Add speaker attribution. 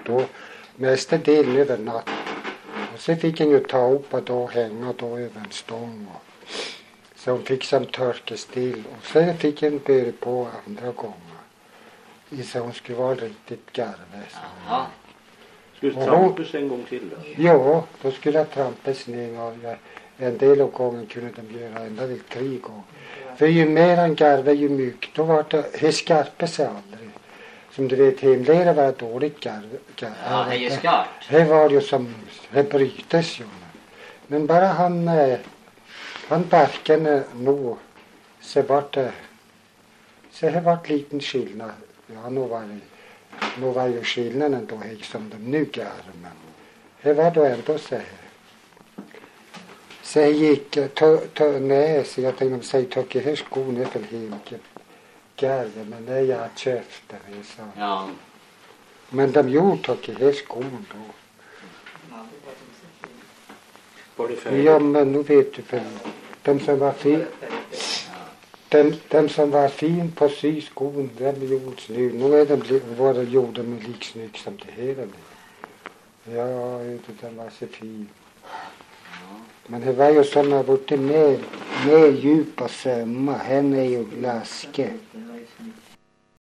Speaker 1: då mesta delen över natt. Och så fick han ju ta upp och då hänga då över en stång. Så hon fick som törka still. Och sen fick han börja på andra gånger. Så hon skulle vara riktigt garve.
Speaker 2: Jaha.
Speaker 3: Skulle trampas en gång till då?
Speaker 1: Ja, då skulle jag trampas ner. Och en del av gången kunde de göra ända till 3 gånger. För ju mer han garvade ju mycket, då var det skarpa sig aldrig. Som du vet, hemlera var dåligt garv.
Speaker 2: Ja, det är ju skarpt.
Speaker 1: Det var ju som, det brytes ju. Men bara han barkade nog, så vart det, så det vart liten skillnad. Ja, nu var ju skillnaden då som de nu garvar. Men det var då ändå så här. Så jag gick, nej, så jag tänkte säga, tog i här skon är för hemke. Garve, men nej, jag köpte det, så.
Speaker 2: Ja.
Speaker 1: Men de gjorde tog i här skon då.
Speaker 3: Var det färdigt?
Speaker 1: Ja, men nu vet du, för de som var fin, de som var fin på sy skon, de gjorde snygg. Nu är de bara gjorda med lik snygg som det här. Ja, de var så fin. Men det var ju sådana borta med djupa sömmar. Henne är ju glaske.